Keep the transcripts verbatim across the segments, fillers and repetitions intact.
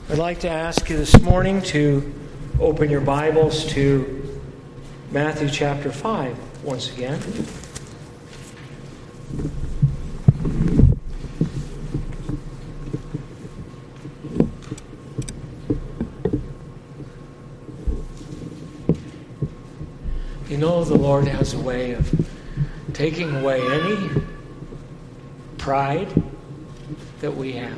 I'd like to ask you this morning to open your Bibles to Matthew chapter five once again. You know, the Lord has a way of taking away any pride that we have,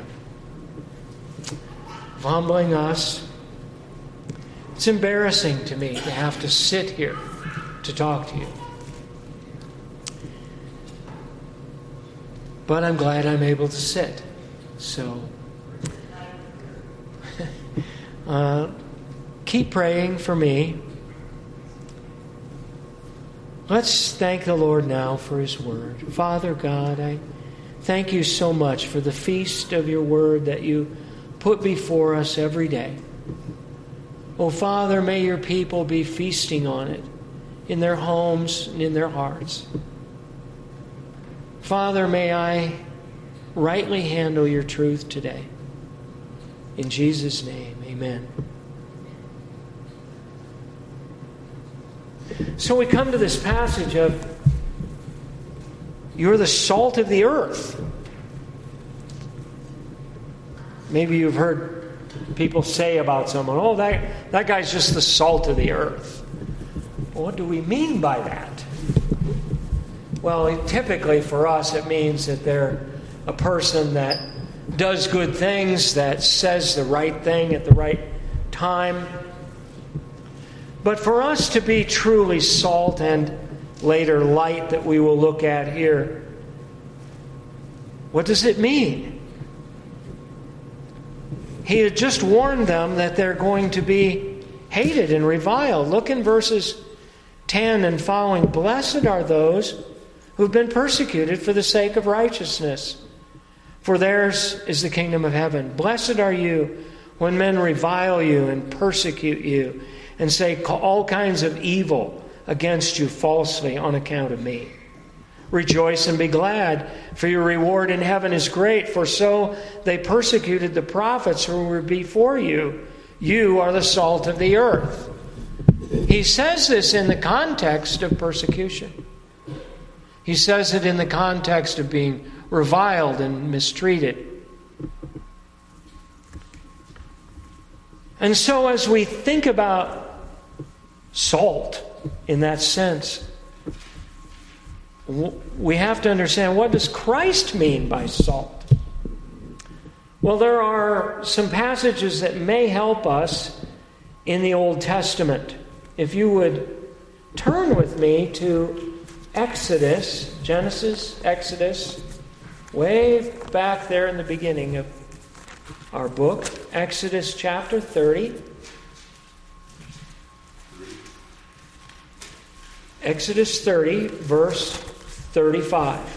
of humbling us. It's embarrassing to me to have to sit here to talk to you. But I'm glad I'm able to sit. So, uh, keep praying for me. Let's thank the Lord now for His Word. Father God, I thank you so much for the feast of your Word that you put before us every day. Oh, Father, may your people be feasting on it in their homes and in their hearts. Father, may I rightly handle your truth today. In Jesus' name, amen. So we come to this passage of, you're the salt of the earth. Maybe you've heard people say about someone, oh, that, that guy's just the salt of the earth. Well, what do we mean by that? Well, typically for us it means that they're a person that does good things, that says the right thing at the right time. But for us to be truly salt and later light that we will look at here, what does it mean? He had just warned them that they're going to be hated and reviled. Look in verses ten and following. Blessed are those who've been persecuted for the sake of righteousness, for theirs is the kingdom of heaven. Blessed are you when men revile you and persecute you and say all kinds of evil against you falsely on account of me. Rejoice and be glad, for your reward in heaven is great, for so they persecuted the prophets who were before you. You are the salt of the earth. He says this in the context of persecution. He says it in the context of being reviled and mistreated. And so as we think about salt in that sense, we have to understand, what does Christ mean by salt? Well, there are some passages that may help us in the Old Testament. If you would turn with me to Exodus, Genesis, Exodus, way back there in the beginning of our book, Exodus chapter thirty. Exodus thirty, verse thirty-five.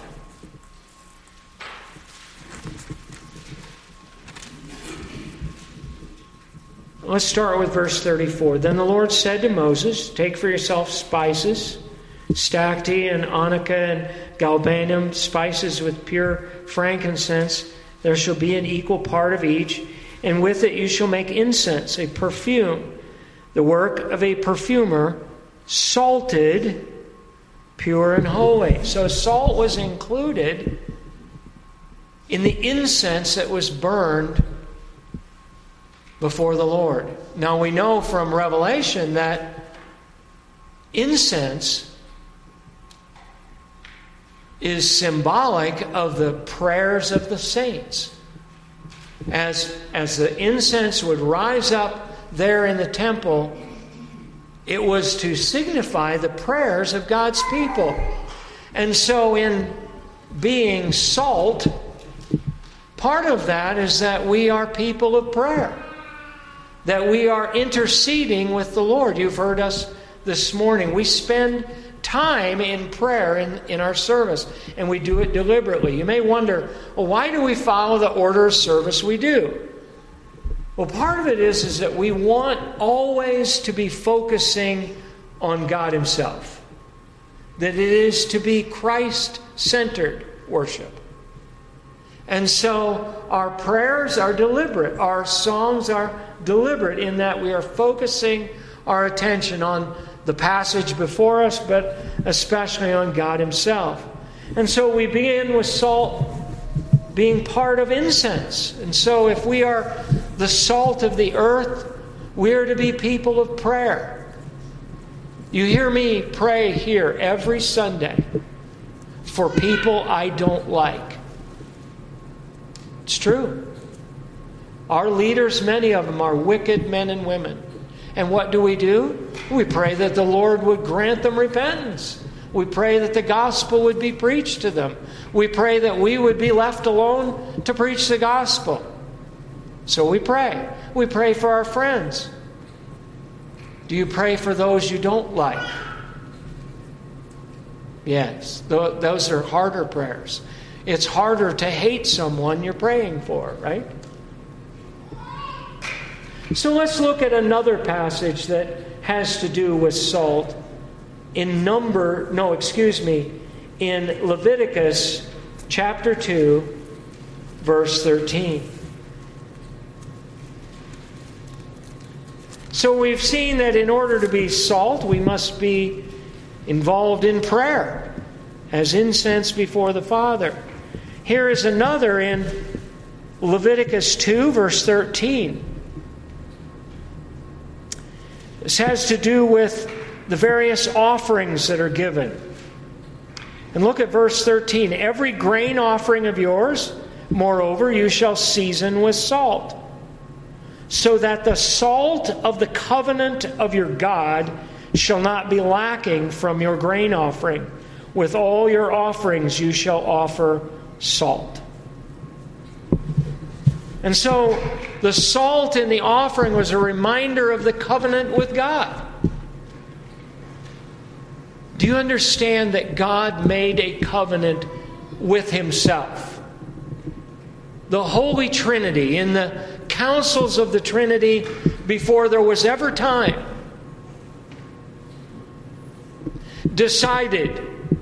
Let's start with verse thirty-four. Then the Lord said to Moses, take for yourself spices, stacte and onycha and galbanum, spices with pure frankincense. There shall be an equal part of each, and with it you shall make incense, a perfume, the work of a perfumer, salted, pure and holy. So salt was included in the incense that was burned before the Lord. Now we know from Revelation that incense is symbolic of the prayers of the saints. As, as the incense would rise up there in the temple, it was to signify the prayers of God's people. And so in being salt, part of that is that we are people of prayer. That we are interceding with the Lord. You've heard us this morning. We spend time in prayer in, in our service, and we do it deliberately. You may wonder, well, why do we follow the order of service we do? Well, part of it is, is that we want always to be focusing on God Himself. That it is to be Christ-centered worship. And so our prayers are deliberate. Our songs are deliberate in that we are focusing our attention on the passage before us, but especially on God Himself. And so we begin with salt being part of incense. And so if we are the salt of the earth, we are to be people of prayer. You hear me pray here every Sunday for people I don't like. It's true. Our leaders, many of them are wicked men and women. And what do we do? We pray that the Lord would grant them repentance. We pray that the gospel would be preached to them. We pray that we would be left alone to preach the gospel. So we pray. We pray for our friends. Do you pray for those you don't like? Yes, th- those are harder prayers. It's harder to hate someone you're praying for, right? So let's look at another passage that has to do with salt in number, no, excuse me, in Leviticus chapter two, verse thirteen. So we've seen that in order to be salt, we must be involved in prayer as incense before the Father. Here is another in Leviticus two, verse thirteen. This has to do with the various offerings that are given. And look at verse thirteen. Every grain offering of yours, moreover, you shall season with salt, so that the salt of the covenant of your God shall not be lacking from your grain offering. With all your offerings you shall offer salt. And so the salt in the offering was a reminder of the covenant with God. Do you understand that God made a covenant with Himself? The Holy Trinity, in the councils of the Trinity before there was ever time, decided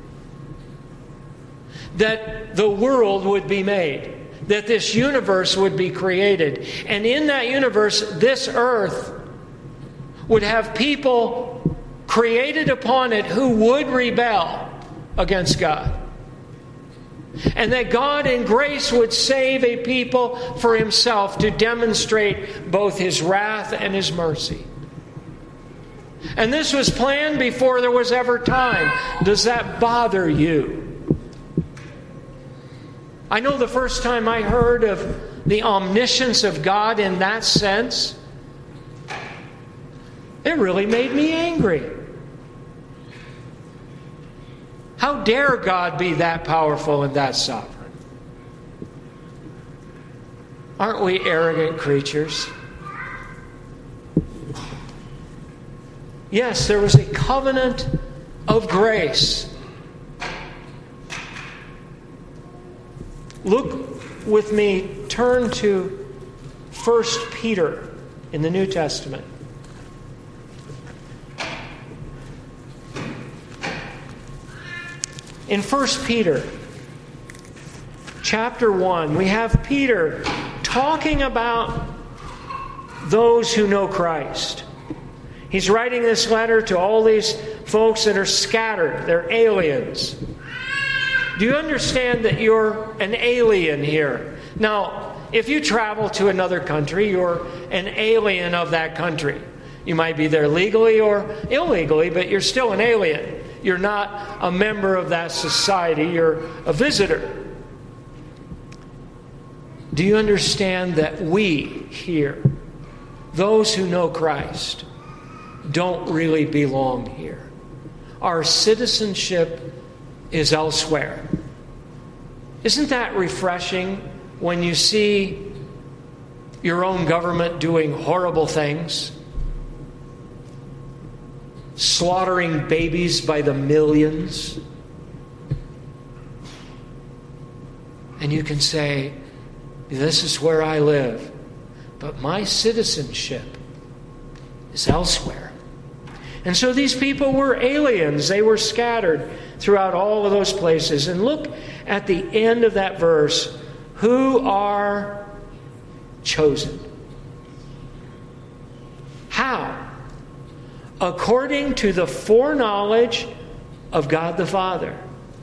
that the world would be made, that this universe would be created. And in that universe, this earth would have people created upon it who would rebel against God. And that God in grace would save a people for Himself to demonstrate both His wrath and His mercy. And this was planned before there was ever time. Does that bother you? I know the first time I heard of the omniscience of God in that sense, it really made me angry. How dare God be that powerful and that sovereign? Aren't we arrogant creatures? Yes, there was a covenant of grace. Look with me, turn to First Peter in the New Testament. In First Peter chapter one, we have Peter talking about those who know Christ. He's writing this letter to all these folks that are scattered. They're aliens. Do you understand that you're an alien here? Now, if you travel to another country, you're an alien of that country. You might be there legally or illegally, but you're still an alien. You're not a member of that society. You're a visitor. Do you understand that we here, those who know Christ, don't really belong here? Our citizenship is elsewhere. Isn't that refreshing when you see your own government doing horrible things? Slaughtering babies by the millions. And you can say, this is where I live, but my citizenship is elsewhere. And so these people were aliens. They were scattered throughout all of those places. And look at the end of that verse. who are chosen. How? According to the foreknowledge of God the Father.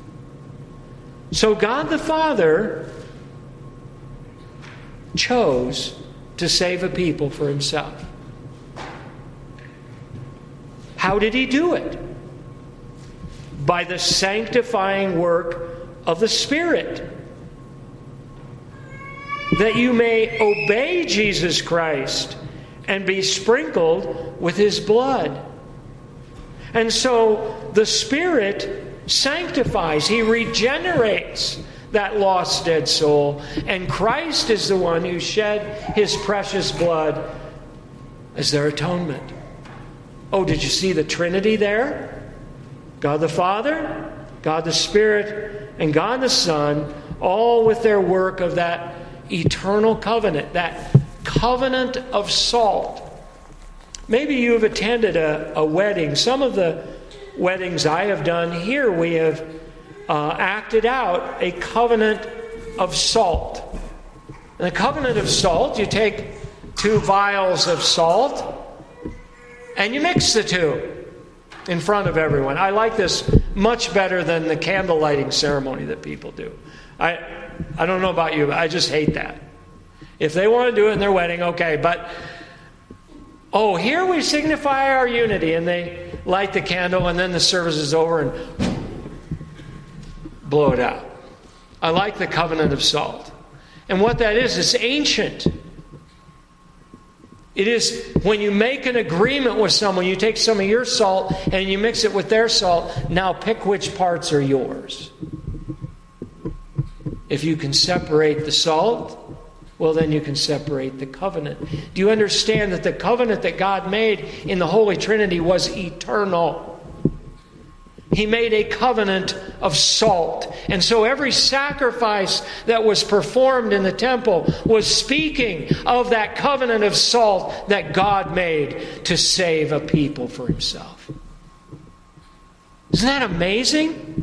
So God the Father chose to save a people for himself. How did he do it? By the sanctifying work of the Spirit. That you may obey Jesus Christ and be sprinkled with his blood. And so the Spirit sanctifies, he regenerates that lost dead soul, and Christ is the one who shed his precious blood as their atonement. Oh, did you see the Trinity there? God the Father, God the Spirit, and God the Son, all with their work of that eternal covenant, that covenant of salt. Maybe you have attended a, a wedding. Some of the weddings I have done here, we have uh, acted out a covenant of salt. In the covenant of salt, you take two vials of salt and you mix the two in front of everyone. I like this much better than the candle lighting ceremony that people do. I I don't know about you, but I just hate that. If they want to do it in their wedding, okay, but oh, here we signify our unity, and they light the candle, and then the service is over and blow it out. I like the covenant of salt. And what that is, it's ancient. It is when you make an agreement with someone, you take some of your salt and you mix it with their salt. Now pick which parts are yours. If you can separate the salt, well, then you can separate the covenant. Do you understand that the covenant that God made in the Holy Trinity was eternal? He made a covenant of salt. And so every sacrifice that was performed in the temple was speaking of that covenant of salt that God made to save a people for himself. Isn't that amazing?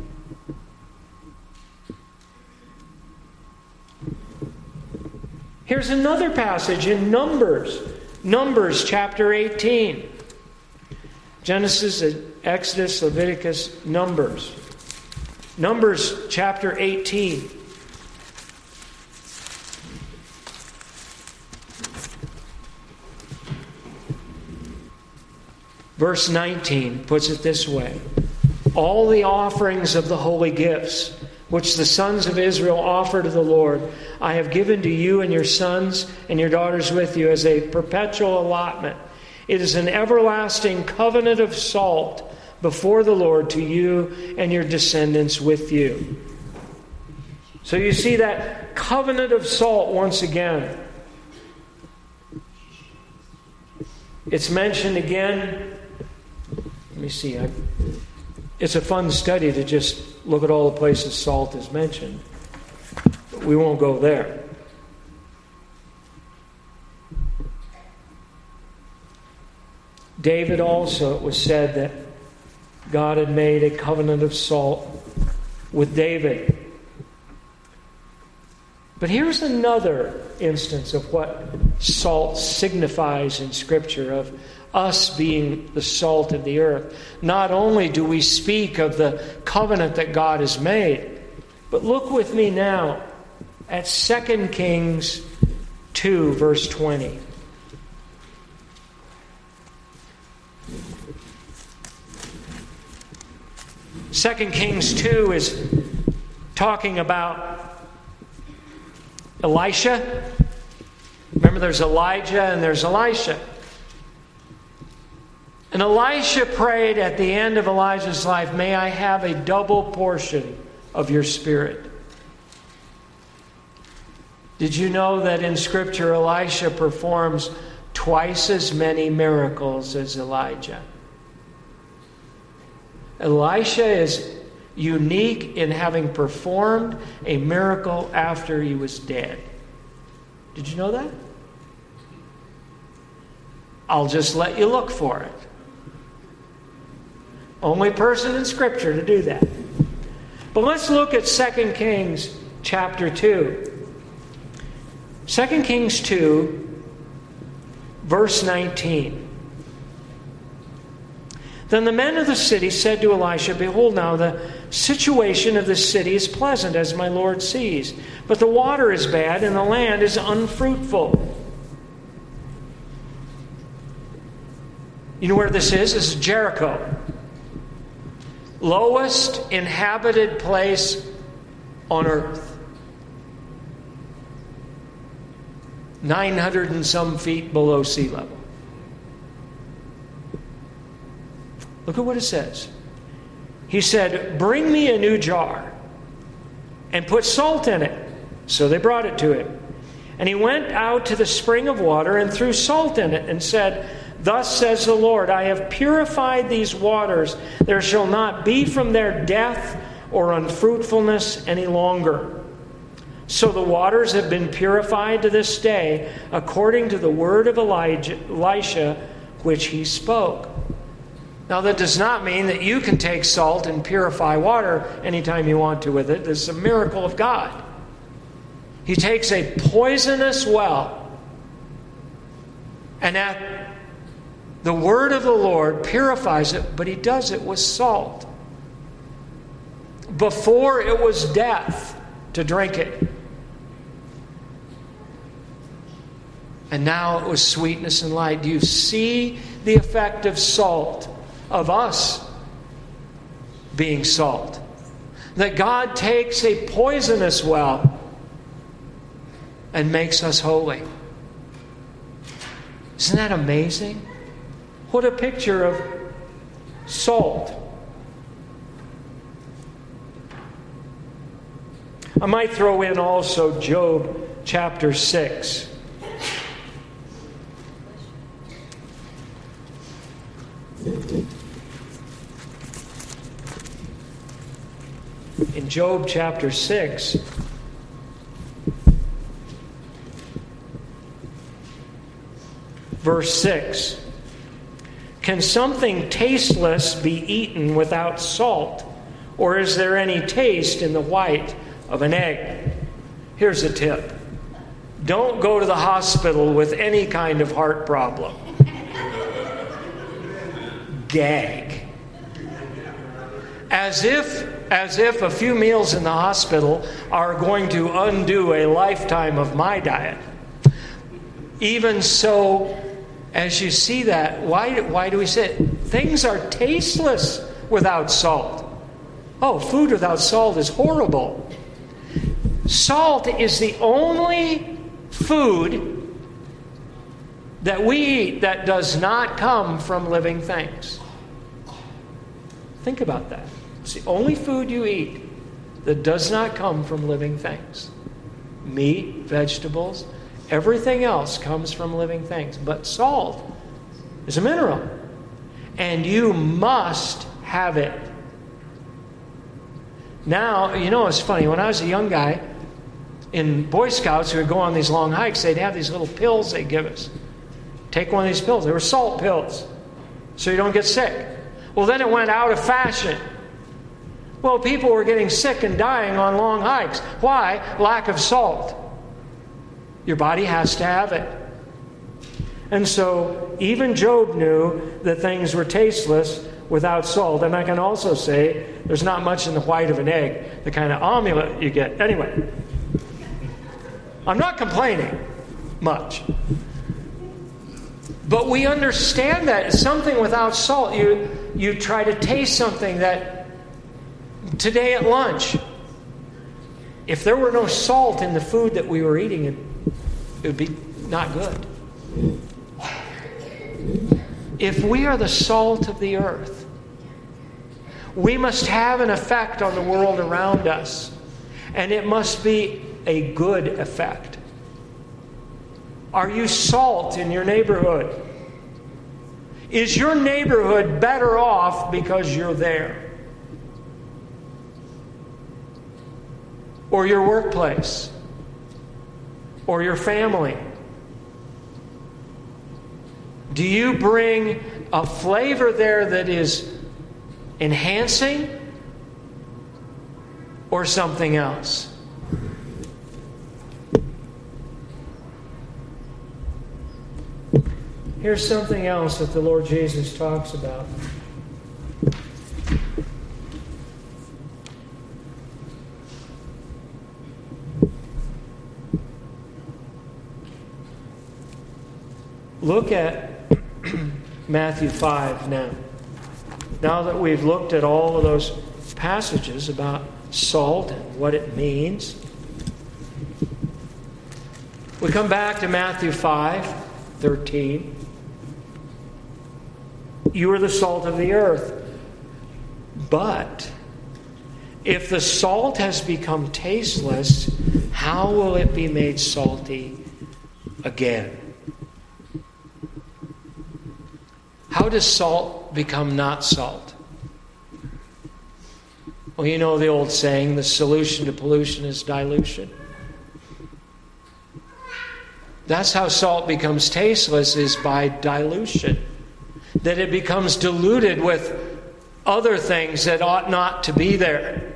Here's another passage in Numbers. Numbers chapter eighteen. Genesis, Exodus, Leviticus, Numbers. Numbers chapter eighteen. Verse nineteen puts it this way. All the offerings of the holy gifts which the sons of Israel offer to the Lord, I have given to you and your sons and your daughters with you as a perpetual allotment. It is an everlasting covenant of salt before the Lord to you and your descendants with you. So you see that covenant of salt once again. It's mentioned again. Let me see. I, it's a fun study to just look at all the places salt is mentioned. But we won't go there. David also, it was said that God had made a covenant of salt with David. But here's another instance of what salt signifies in Scripture, of us being the salt of the earth. Not only do we speak of the covenant that God has made, but look with me now at Second Kings two, verse twenty. Second Kings two is talking about Elisha. Remember, there's Elijah and there's Elisha. And Elisha prayed at the end of Elijah's life, may I have a double portion of your spirit. Did you know that in Scripture Elisha performs twice as many miracles as Elijah? Elisha is unique in having performed a miracle after he was dead. Did you know that? I'll just let you look for it. Only person in Scripture to do that. But let's look at Second Kings chapter two. Second Kings two, verse nineteen. Then the men of the city said to Elisha, Behold, now the situation of this city is pleasant, as my Lord sees. But the water is bad, and the land is unfruitful. You know where this is? This is Jericho. Lowest inhabited place on earth. nine hundred and some feet below sea level. Look at what it says. He said, Bring me a new jar and put salt in it. So they brought it to him. And he went out to the spring of water and threw salt in it and said, Thus says the Lord, I have purified these waters. There shall not be from there death or unfruitfulness any longer. So the waters have been purified to this day, according to the word of Elijah, Elisha, which he spoke. Now, that does not mean that you can take salt and purify water anytime you want to with it. This is a miracle of God. He takes a poisonous well, and at the word of the Lord purifies it, but he does it with salt. Before it was death to drink it. And now it was sweetness and light. Do you see the effect of salt? Of us being salt. That God takes a poisonous well and makes us holy. Isn't that amazing? What a picture of salt. I might throw in also Job chapter six. In Job chapter six, verse six, Can something tasteless be eaten without salt? Or is there any taste in the white of an egg? Here's a tip. Don't go to the hospital with any kind of heart problem. Gag. As if, as if a few meals in the hospital are going to undo a lifetime of my diet. Even so, as you see that, why, why do we say it? Things are tasteless without salt. Oh, food without salt is horrible. Salt is the only food that we eat that does not come from living things. Think about that. It's the only food you eat that does not come from living things. Meat, vegetables, everything else comes from living things. But salt is a mineral. And you must have it. Now, you know, it's funny. When I was a young guy, in Boy Scouts, we would go on these long hikes. They'd have these little pills they'd give us. Take one of these pills. They were salt pills, so you don't get sick. Well, then it went out of fashion. Well, people were getting sick and dying on long hikes. Why? Lack of salt. Your body has to have it. And so even Job knew that things were tasteless without salt. And I can also say there's not much in the white of an egg, the kind of omelet you get. Anyway, I'm not complaining much. But we understand that it's something without salt. You, you try to taste something that today at lunch, if there were no salt in the food that we were eating, it, it would be not good. If we are the salt of the earth, we must have an effect on the world around us. And it must be a good effect. Are you salt in your neighborhood? Is your neighborhood better off because you're there? Or your workplace? Or your family? Do you bring a flavor there that is enhancing or something else? Here's something else that the Lord Jesus talks about. Look at Matthew five now. Now that we've looked at all of those passages about salt and what it means, we come back to Matthew five thirteen. You are the salt of the earth. But if the salt has become tasteless, how will it be made salty again? How does salt become not salt? Well, you know the old saying, the solution to pollution is dilution. That's how salt becomes tasteless, is by dilution. That it becomes diluted with other things that ought not to be there.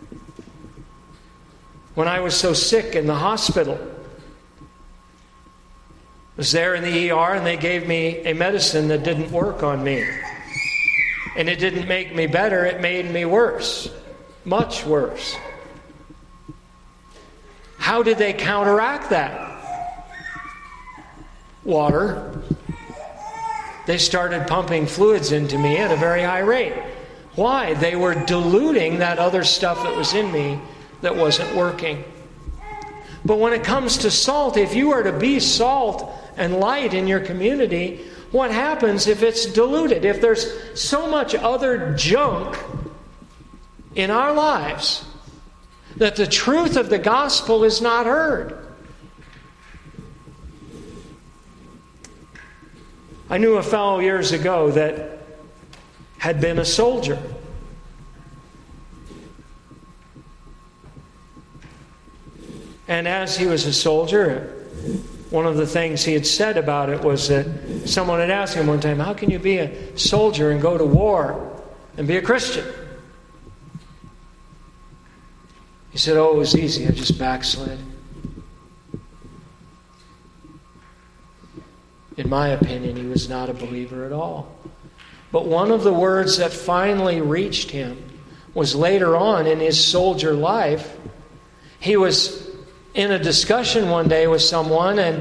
When I was so sick in the hospital, I was there in the E R and they gave me a medicine that didn't work on me. And it didn't make me better, it made me worse. Much worse. How did they counteract that? Water. They started pumping fluids into me at a very high rate. Why? They were diluting that other stuff that was in me that wasn't working. But when it comes to salt, if you are to be salt and light in your community, what happens if it's diluted? If there's so much other junk in our lives that the truth of the gospel is not heard. I knew a fellow years ago that had been a soldier. And as he was a soldier, one of the things he had said about it was that someone had asked him one time, how can you be a soldier and go to war and be a Christian? He said, oh, it was easy. I just backslid. In my opinion, he was not a believer at all. But one of the words that finally reached him was later on in his soldier life. He was in a discussion one day with someone, and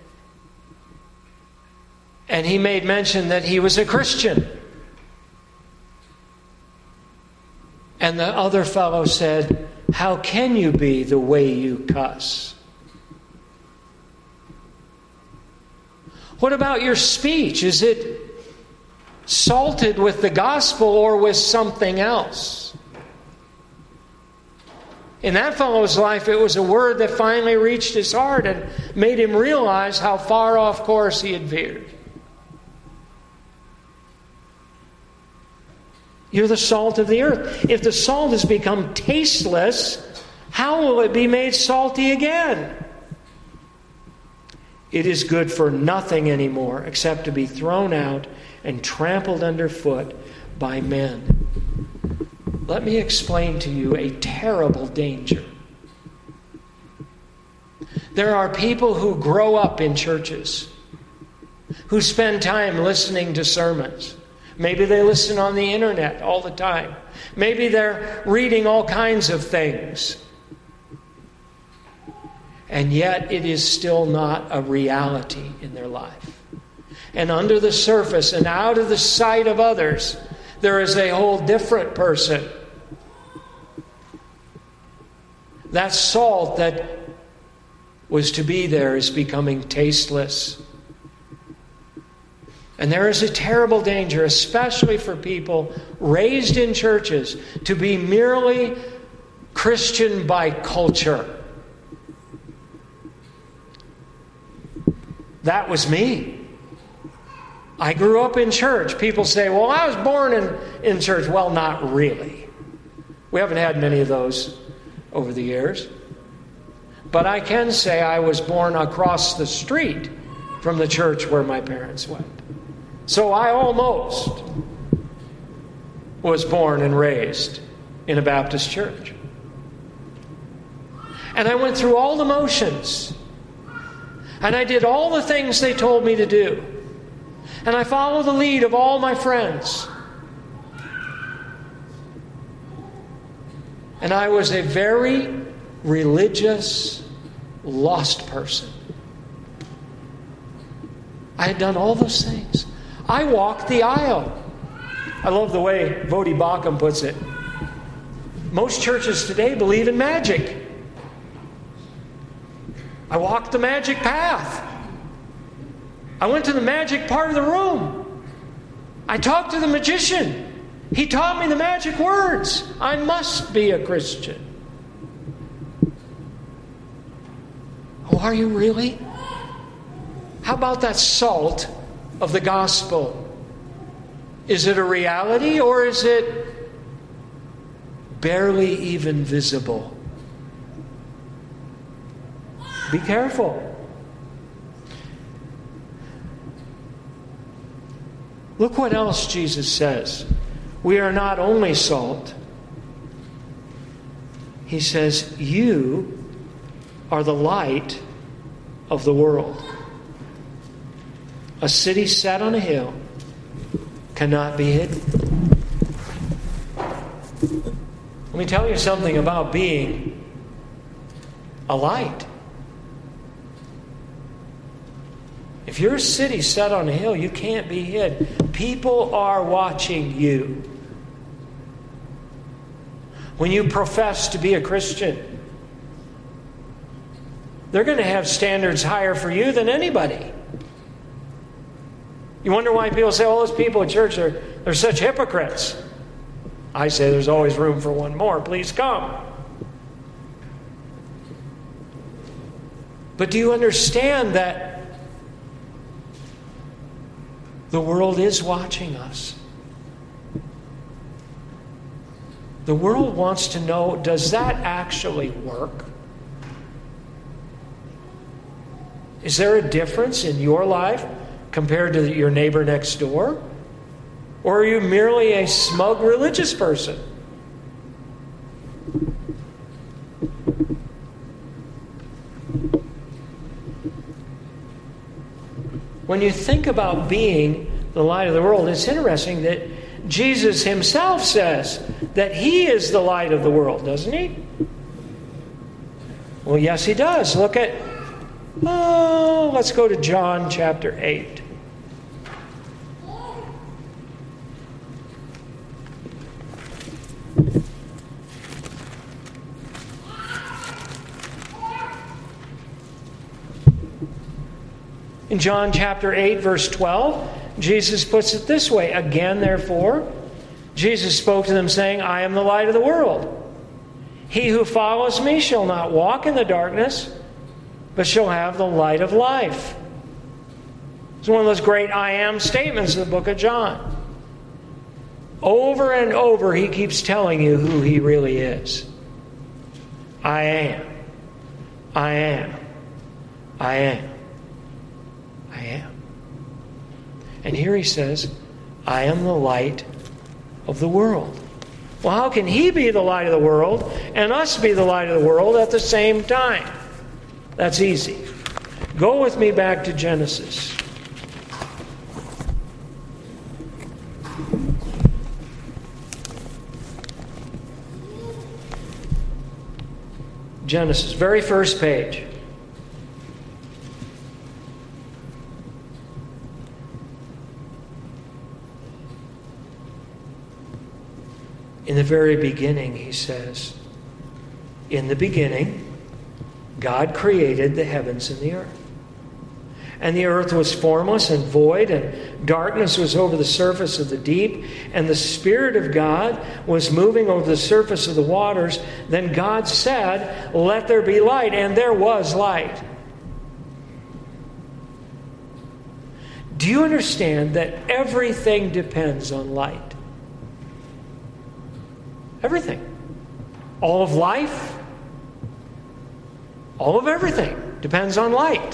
and he made mention that he was a Christian. And the other fellow said, how can you be the way you cuss? What about your speech? Is it salted with the gospel or with something else? In that fellow's life, it was a word that finally reached his heart and made him realize how far off course he had veered. You're the salt of the earth. If the salt has become tasteless, how will it be made salty again? It is good for nothing anymore except to be thrown out and trampled underfoot by men. Let me explain to you a terrible danger. There are people who grow up in churches, who spend time listening to sermons. Maybe they listen on the internet all the time. Maybe they're reading all kinds of things. And yet it is still not a reality in their life. And under the surface and out of the sight of others, there is a whole different person. That salt that was to be there is becoming tasteless. And there is a terrible danger, especially for people raised in churches, to be merely Christian by culture. That was me. I grew up in church. People say, well, I was born in, in church. Well, not really. We haven't had many of those over the years. But I can say I was born across the street from the church where my parents went. So I almost was born and raised in a Baptist church. And I went through all the motions. And I did all the things they told me to do. And I follow the lead of all my friends. And I was a very religious, lost person. I had done all those things. I walked the aisle. I love the way Vodi Bakum puts it. Most churches today believe in magic. I walked the magic path. I went to the magic part of the room. I talked to the magician. He taught me the magic words. I must be a Christian. Oh, are you really? How about that salt of the gospel? Is it a reality or is it barely even visible? Be careful. Look what else Jesus says. We are not only salt. He says, you are the light of the world. A city set on a hill cannot be hidden. Let me tell you something about being a light. If you're a city set on a hill, you can't be hid. People are watching you. When you profess to be a Christian, they're going to have standards higher for you than anybody. You wonder why people say, all those people at church are they're such hypocrites. I say there's always room for one more. Please come. But do you understand that the world is watching us? The world wants to know, does that actually work? Is there a difference in your life compared to your neighbor next door? Or are you merely a smug religious person? When you think about being the light of the world, it's interesting that Jesus himself says that he is the light of the world, doesn't he? Well, yes, he does. Look at, oh, let's go to John chapter eight. In John chapter eight, verse twelve, Jesus puts it this way. Again, therefore, Jesus spoke to them, saying, I am the light of the world. He who follows me shall not walk in the darkness, but shall have the light of life. It's one of those great I am statements in the book of John. Over and over, he keeps telling you who he really is. I am. I am. I am. I am. And here he says, I am the light of the world. Well, how can he be the light of the world and us be the light of the world at the same time? That's easy. Go with me back to Genesis. Genesis, very first page. In the very beginning, he says, in the beginning, God created the heavens and the earth. And the earth was formless and void, and darkness was over the surface of the deep, and the Spirit of God was moving over the surface of the waters. Then God said, let there be light, and there was light. Do you understand that everything depends on light? Everything. All of life, all of everything depends on light.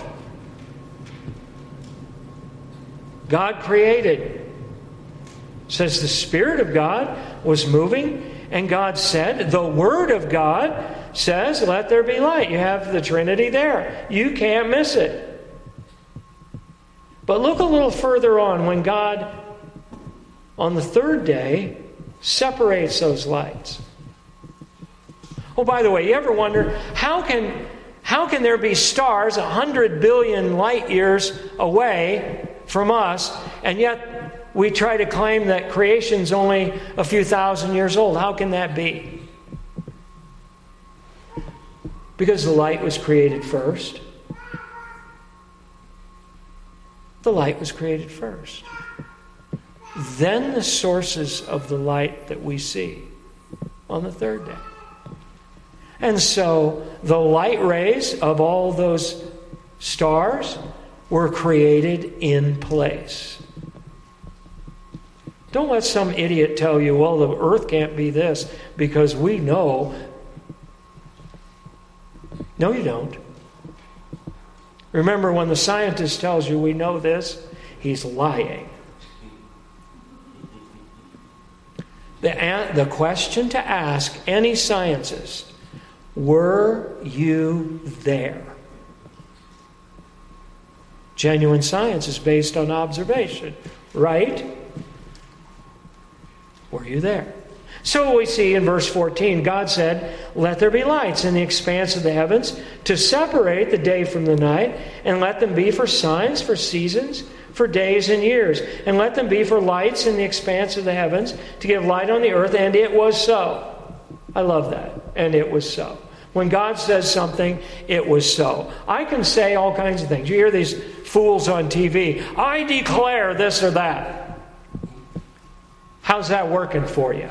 God created. Says the Spirit of God was moving, and God said, the Word of God says, let there be light. You have the Trinity there. You can't miss it. But look a little further on when God, on the third day, separates those lights. Oh, by the way, you ever wonder, how can, how can there be stars a hundred billion light years away from us, and yet we try to claim that creation's only a few thousand years old? How can that be? Because the light was created first. The light was created first. Then the sources of the light that we see on the third day. And so the light rays of all those stars were created in place. Don't let some idiot tell you, well, the earth can't be this because we know. No, you don't. Remember, when the scientist tells you we know this, he's lying. The, the question to ask any scientist, were you there? Genuine science is based on observation, right? Were you there? So we see in verse fourteen, God said, "Let there be lights in the expanse of the heavens to separate the day from the night, and let them be for signs, for seasons, for days and years. And let them be for lights in the expanse of the heavens to give light on the earth." And it was so. I love that. And it was so. When God says something, it was so. I can say all kinds of things. You hear these fools on T V. I declare this or that. How's that working for you?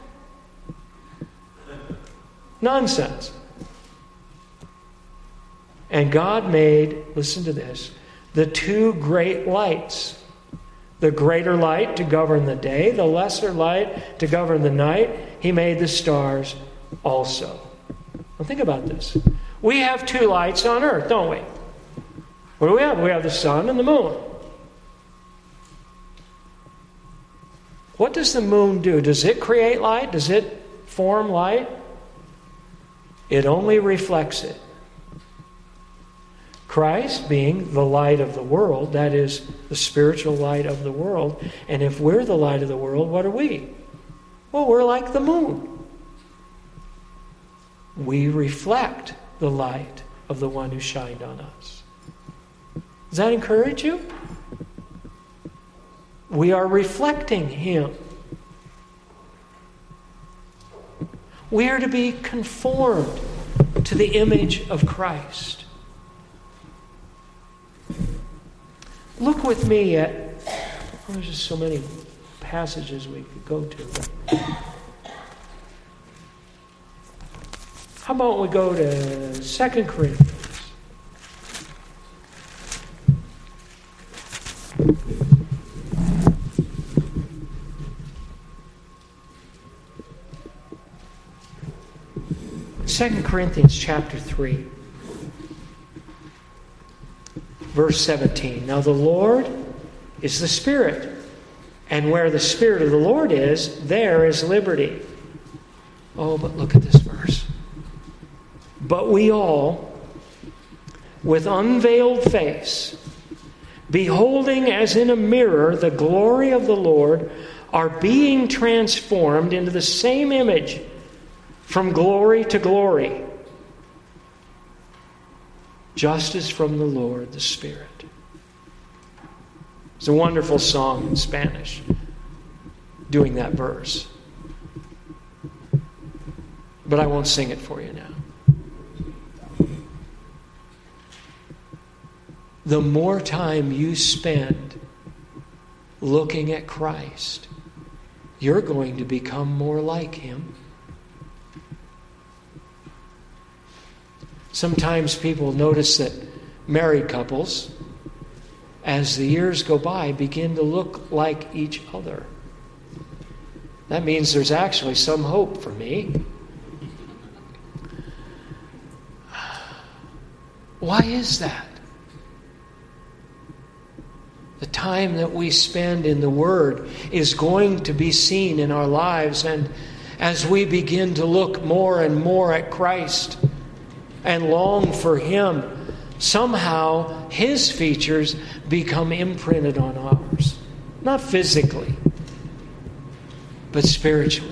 Nonsense. And God made, listen to this, the two great lights. The greater light to govern the day, the lesser light to govern the night. He made the stars also. Now think about this. We have two lights on earth, don't we? What do we have? We have the sun and the moon. What does the moon do? Does it create light? Does it form light? It only reflects it. Christ being the light of the world, that is, the spiritual light of the world. And if we're the light of the world, what are we? Well, we're like the moon. We reflect the light of the one who shined on us. Does that encourage you? We are reflecting Him. We are to be conformed to the image of Christ. Look with me at, oh, there's just so many passages we could go to. How about we go to Second Corinthians? Second Corinthians chapter three, verse seventeen. Now the Lord is the Spirit, and where the Spirit of the Lord is, there is liberty. Oh, but look at this verse. But we all, with unveiled face, beholding as in a mirror the glory of the Lord, are being transformed into the same image from glory to glory, just as from the Lord the Spirit. It's a wonderful song in Spanish, doing that verse. But I won't sing it for you now. The more time you spend looking at Christ, you're going to become more like Him. Sometimes people notice that married couples, as the years go by, begin to look like each other. That means there's actually some hope for me. Why is that? The time that we spend in the Word is going to be seen in our lives, and as we begin to look more and more at Christ and long for Him somehow his features become imprinted on ours. Not physically, but spiritually.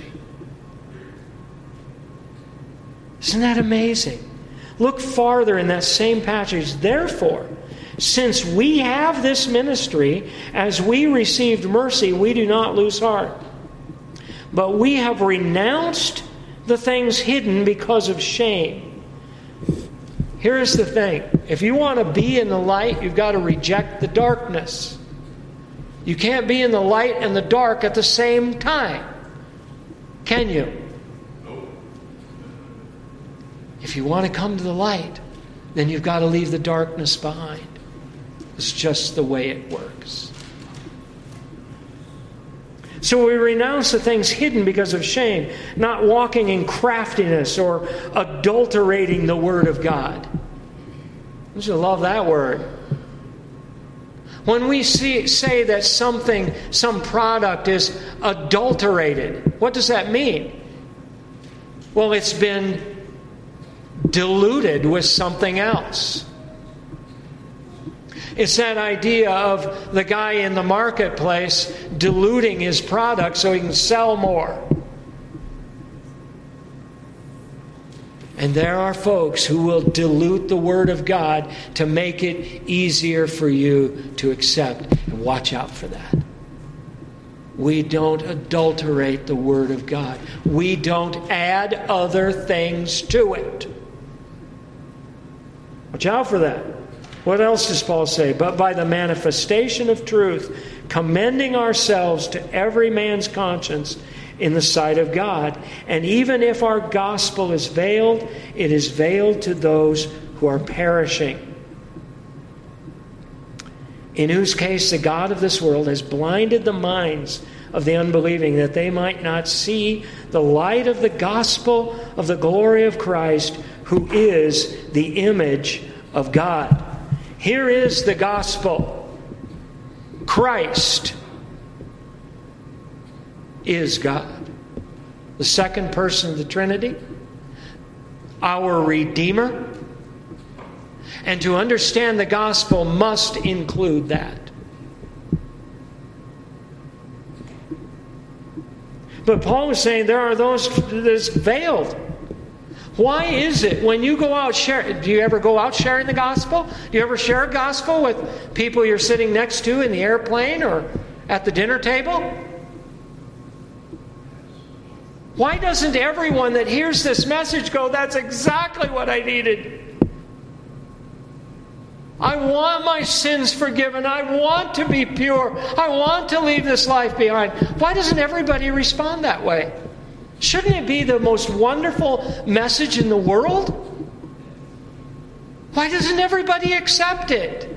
Isn't that amazing? Look farther in that same passage. Therefore, since we have this ministry, as we received mercy, we do not lose heart. But we have renounced the things hidden because of shame. Here's the thing. If you want to be in the light, you've got to reject the darkness. You can't be in the light and the dark at the same time. Can you? If you want to come to the light, then you've got to leave the darkness behind. It's just the way it works. So we renounce the things hidden because of shame, not walking in craftiness or adulterating the Word of God. I just love that word. When we see, say that something, some product is adulterated, what does that mean? Well, it's been diluted with something else. It's that idea of the guy in the marketplace diluting his product so he can sell more. And there are folks who will dilute the Word of God to make it easier for you to accept. And watch out for that. We don't adulterate the Word of God. We don't add other things to it. Watch out for that. What else does Paul say? But by the manifestation of truth, commending ourselves to every man's conscience in the sight of God. And even if our gospel is veiled, it is veiled to those who are perishing, in whose case the God of this world has blinded the minds of the unbelieving, that they might not see the light of the gospel of the glory of Christ, who is the image of God. Here is the gospel. Christ is God, the second person of the Trinity, our Redeemer. And to understand the gospel must include that. But Paul was saying there are those that's veiled. Why is it when you go out share? Do you ever go out sharing the gospel? Do you ever share a gospel with people you're sitting next to in the airplane or at the dinner table? Why doesn't everyone that hears this message go, that's exactly what I needed? I want my sins forgiven. I want to be pure. I want to leave this life behind. Why doesn't everybody respond that way? Shouldn't it be the most wonderful message in the world? Why doesn't everybody accept it?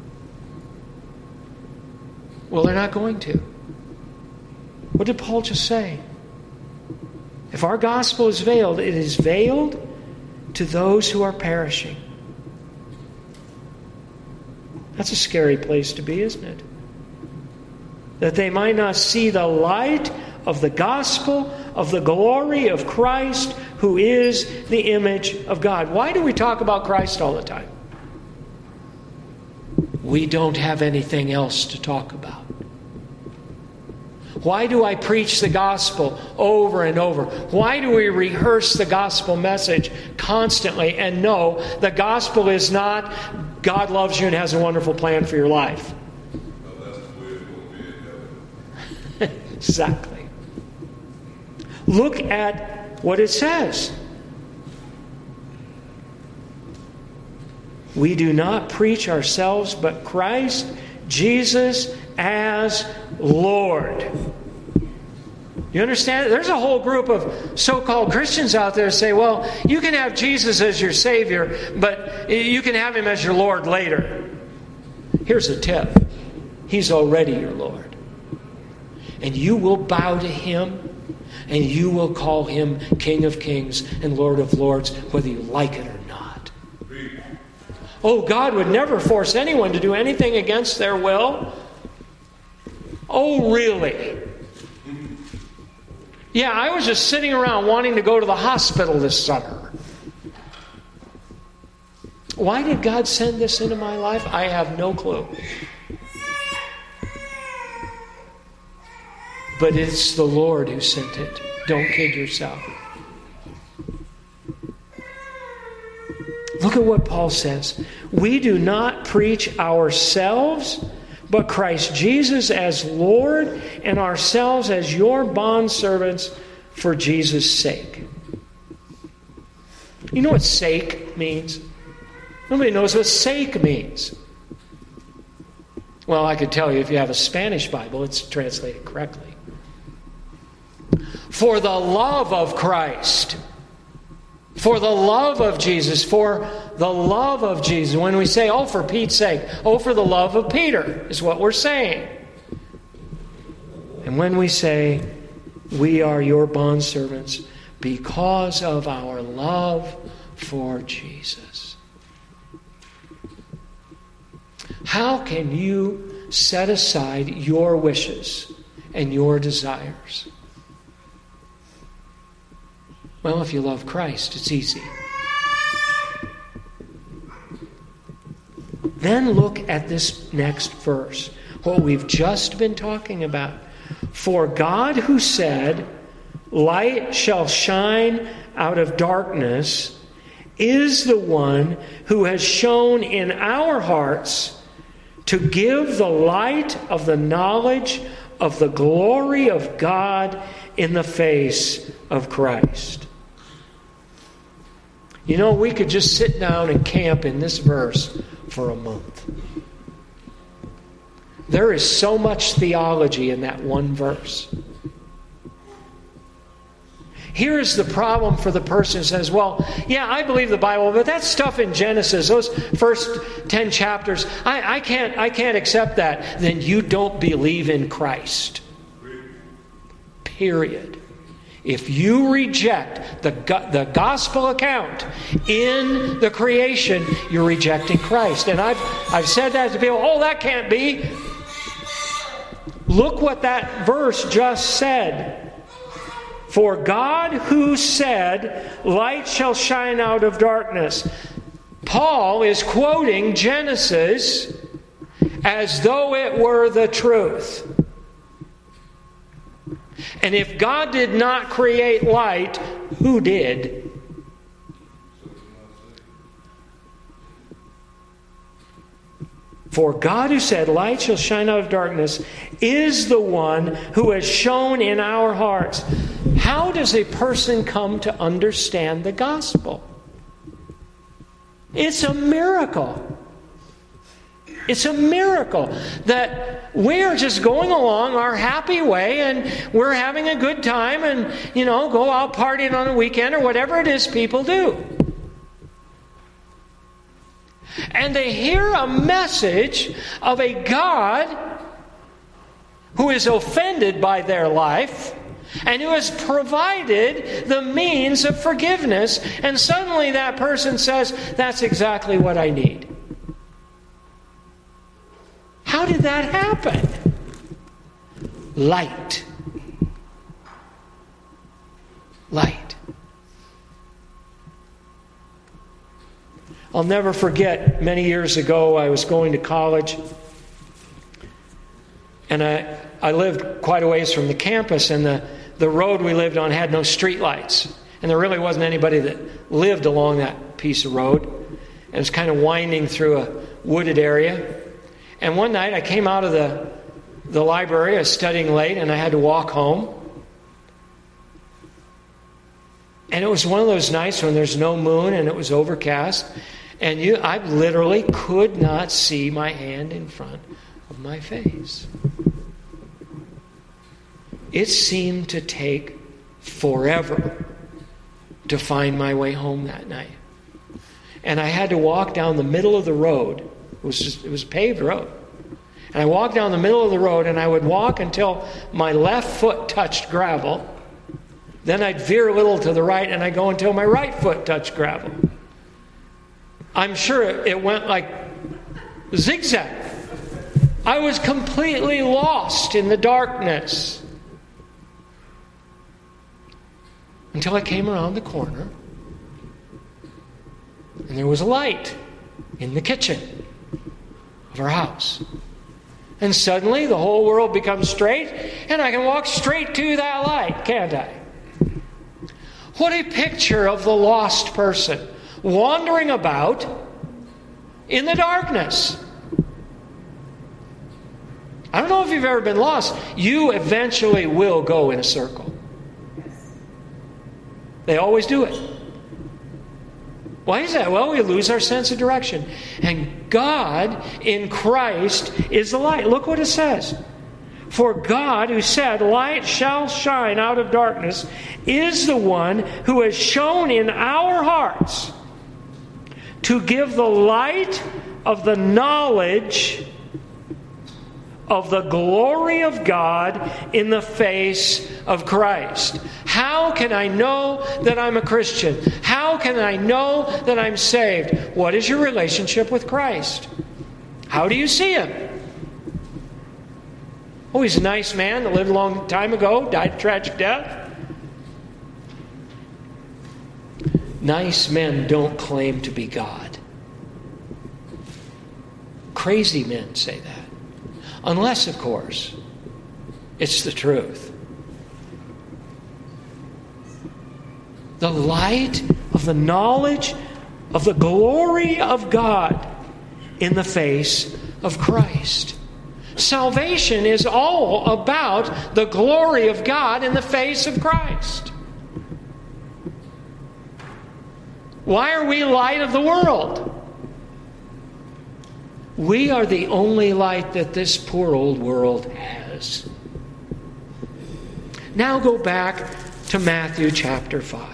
Well, they're not going to. What did Paul just say? If our gospel is veiled, it is veiled to those who are perishing. That's a scary place to be, isn't it? That they might not see the light of the gospel of the glory of Christ, who is the image of God. Why do we talk about Christ all the time? We don't have anything else to talk about. Why do I preach the gospel over and over? Why do we rehearse the gospel message constantly and know the gospel is not God loves you and has a wonderful plan for your life? Well, that's the way it will be in heaven. Exactly. Look at what it says. We do not preach ourselves, but Christ Jesus as Lord. You understand? There's a whole group of so-called Christians out there that say, well, you can have Jesus as your Savior, but you can have Him as your Lord later. Here's a tip. He's already your Lord. And you will bow to Him, and you will call Him King of Kings and Lord of Lords, whether you like it or not. Oh, God would never force anyone to do anything against their will. Oh, really? Yeah, I was just sitting around wanting to go to the hospital this summer. Why did God send this into my life? I have no clue. But it's the Lord who sent it. Don't kid yourself. Look at what Paul says. We do not preach ourselves, but Christ Jesus as Lord, and ourselves as your bondservants for Jesus' sake. You know what sake means? Nobody knows what sake means. Well, I could tell you if you have a Spanish Bible, it's translated correctly. For the love of Christ. For the love of Jesus. For the love of Jesus. When we say, oh, for Pete's sake. Oh, for the love of Peter is what we're saying. And when we say, we are your bondservants because of our love for Jesus. How can you set aside your wishes and your desires? Well, if you love Christ, it's easy. Then look at this next verse, what we've just been talking about. For God who said, light shall shine out of darkness, is the one who has shone in our hearts to give the light of the knowledge of the glory of God in the face of Christ. You know, we could just sit down and camp in this verse for a month. There is so much theology in that one verse. Here's the problem for the person who says, well, yeah, I believe the Bible, but that stuff in Genesis, those first ten chapters, I, I can't I can't accept that. Then you don't believe in Christ. Period. If you reject the, the gospel account in the creation, you're rejecting Christ. And I've, I've said that to people, oh, that can't be. Look what that verse just said. For God who said, light shall shine out of darkness. Paul is quoting Genesis as though it were the truth. And if God did not create light, who did? For God who said, light shall shine out of darkness, is the one who has shone in our hearts. How does a person come to understand the gospel? It's a miracle. It's a miracle that we're just going along our happy way and we're having a good time and, you know, go out partying on the weekend or whatever it is people do. And they hear a message of a God who is offended by their life and who has provided the means of forgiveness. And suddenly that person says, that's exactly what I need. How did that happen? Light. Light. I'll never forget, many years ago, I was going to college. And I, I lived quite a ways from the campus, and the, the road we lived on had no street lights. And there really wasn't anybody that lived along that piece of road. And it was kind of winding through a wooded area. And one night I came out of the, the library, I was studying late, and I had to walk home. And it was one of those nights when there's no moon and it was overcast. And you, I literally could not see my hand in front of my face. It seemed to take forever to find my way home that night. And I had to walk down the middle of the road. It was just, it was a paved road. And I walked down the middle of the road, and I would walk until my left foot touched gravel. Then I'd veer a little to the right, and I'd go until my right foot touched gravel. I'm sure it went like zigzag. I was completely lost in the darkness. Until I came around the corner, and there was a light. in the kitchen of our house. And suddenly the whole world becomes straight, and I can walk straight to that light, can't I? What a picture of the lost person wandering about in the darkness. I don't know if you've ever been lost. You eventually will go in a circle. They always do it. Why is that? Well, we lose our sense of direction. And God in Christ is the light. Look what it says. For God, who said, light shall shine out of darkness, is the one who has shown in our hearts to give the light of the knowledge of the glory of God in the face of Christ. How can I know that I'm a Christian? How can I know that I'm saved? What is your relationship with Christ? How do you see Him? Oh, He's a nice man that lived a long time ago, died a tragic death. Nice men don't claim to be God. Crazy men say that. Unless, of course, it's the truth. The light of the knowledge of the glory of God in the face of Christ. Salvation is all about the glory of God in the face of Christ. Why are we light of the world? We are the only light that this poor old world has. Now go back to Matthew chapter five.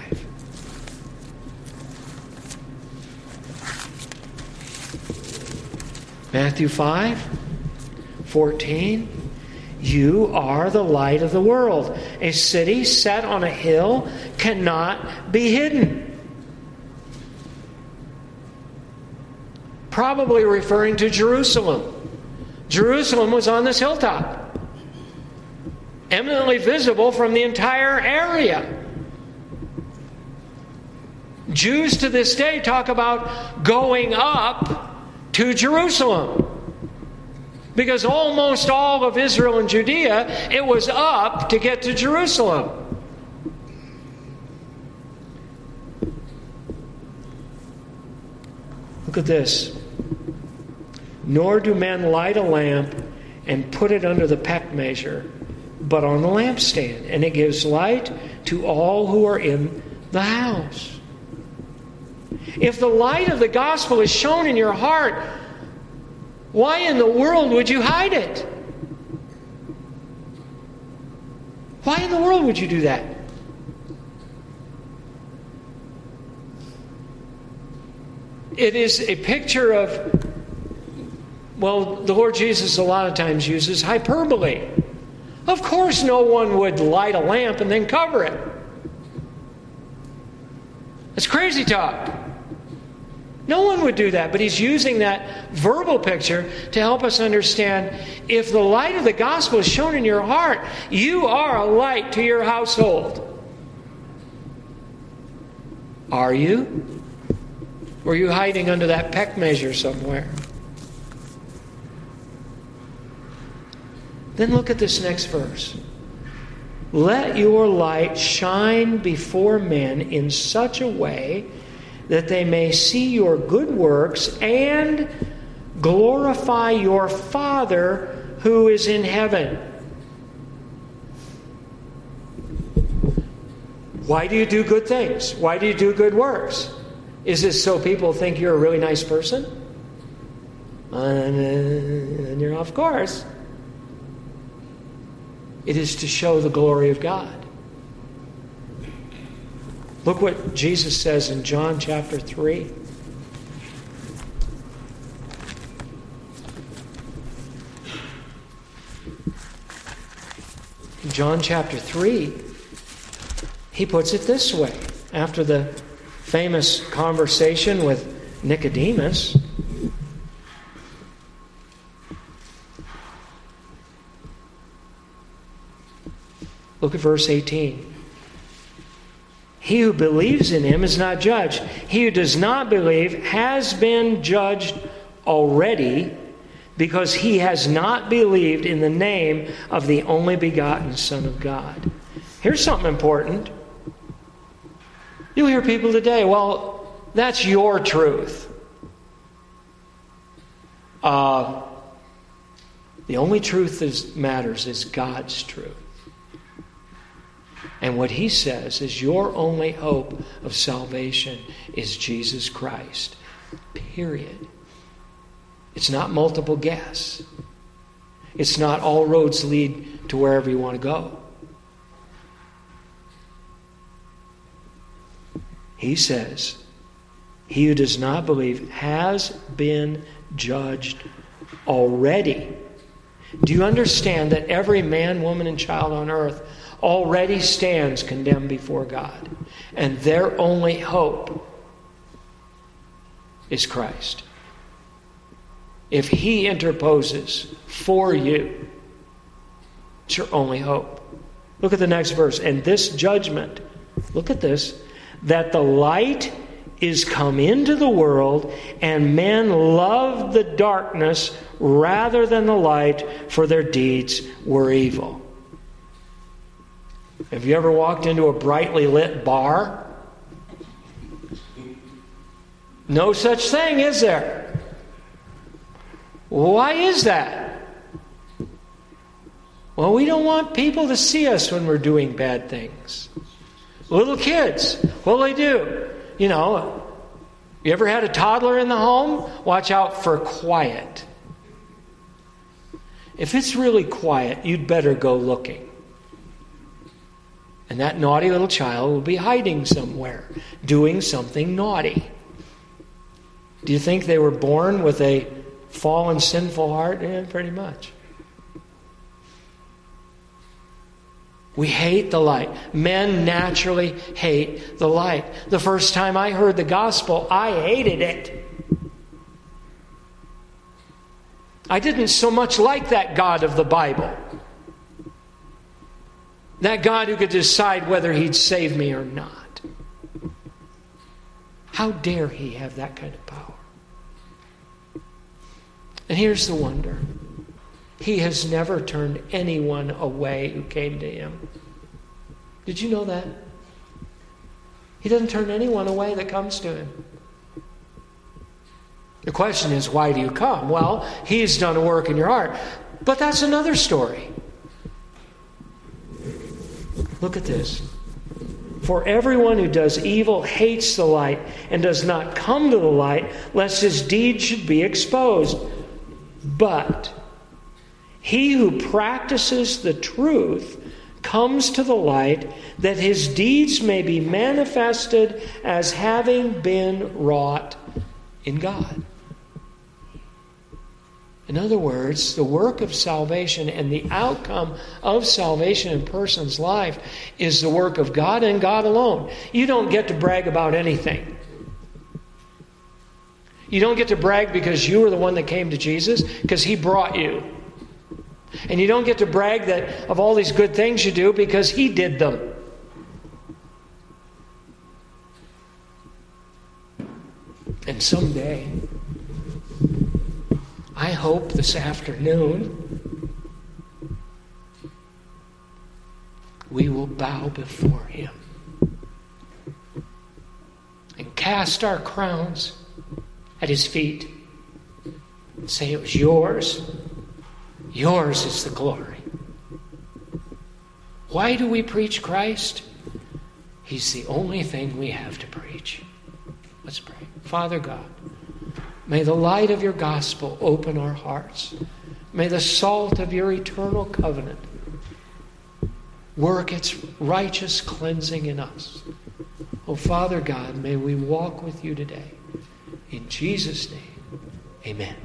Matthew five, fourteen. You are the light of the world. A city set on a hill cannot be hidden. Probably referring to Jerusalem. Jerusalem was on this hilltop, eminently visible from the entire area. Jews to this day talk about going up to Jerusalem, because almost all of Israel and Judea, it was up to get to Jerusalem. Look at this. Nor do men light a lamp and put it under the peck measure, but on the lampstand, and it gives light to all who are in the house. If the light of the gospel is shown in your heart, why in the world would you hide it? Why in the world would you do that? It is a picture of, well, the Lord Jesus a lot of times uses hyperbole. Of course no one would light a lamp and then cover it. It's crazy talk. No one would do that, but he's using that verbal picture to help us understand, if the light of the gospel is shown in your heart, you are a light to your household. Are you? Or are you hiding under that peck measure somewhere? Then look at this next verse. Let your light shine before men in such a way that they may see your good works and glorify your Father who is in heaven. Why do you do good things? Why do you do good works? Is it so people think you're a really nice person? And you're off course. It is to show the glory of God. Look what Jesus says in John chapter three. In John chapter three, he puts it this way. After the famous conversation with Nicodemus, look at verse eighteen. He who believes in him is not judged. He who does not believe has been judged already, because he has not believed in the name of the only begotten Son of God. Here's something important. You'll hear people today, well, that's your truth. Uh, the only truth that matters is God's truth. And what he says is your only hope of salvation is Jesus Christ. Period. It's not multiple guess. It's not all roads lead to wherever you want to go. He says, he who does not believe has been judged already. Do you understand that every man, woman, and child on earth already stands condemned before God? And their only hope is Christ. If he interposes for you, it's your only hope. Look at the next verse. And this judgment, look at this, that the light is come into the world, and men love the darkness rather than the light, for their deeds were evil. Have you ever walked into a brightly lit bar? No such thing, is there? Why is that? Well, we don't want people to see us when we're doing bad things. Little kids, what do they do? You know, you ever had a toddler in the home? Watch out for quiet. If it's really quiet, you'd better go looking. And that naughty little child will be hiding somewhere, doing something naughty. Do you think they were born with a fallen, sinful heart? Yeah, pretty much. We hate the light. Men naturally hate the light. The first time I heard the gospel, I hated it. I didn't so much like that God of the Bible. That God who could decide whether he'd save me or not. How dare he have that kind of power? And here's the wonder. He has never turned anyone away who came to him. Did you know that? He doesn't turn anyone away that comes to him. The question is, why do you come? Well, he's done a work in your heart. But that's another story. Look at this. For everyone who does evil hates the light and does not come to the light, lest his deeds should be exposed. But he who practices the truth comes to the light, that his deeds may be manifested as having been wrought in God. In other words, the work of salvation and the outcome of salvation in a person's life is the work of God and God alone. You don't get to brag about anything. You don't get to brag because you were the one that came to Jesus, because he brought you. And you don't get to brag that of all these good things you do because he did them. And someday, I hope this afternoon, we will bow before him and cast our crowns at his feet and say, it was yours. Yours is the glory. Why do we preach Christ? He's the only thing we have to preach. Let's pray. Father God, may the light of your gospel open our hearts. May the salt of your eternal covenant work its righteous cleansing in us. Oh, Father God, may we walk with you today. In Jesus' name, amen.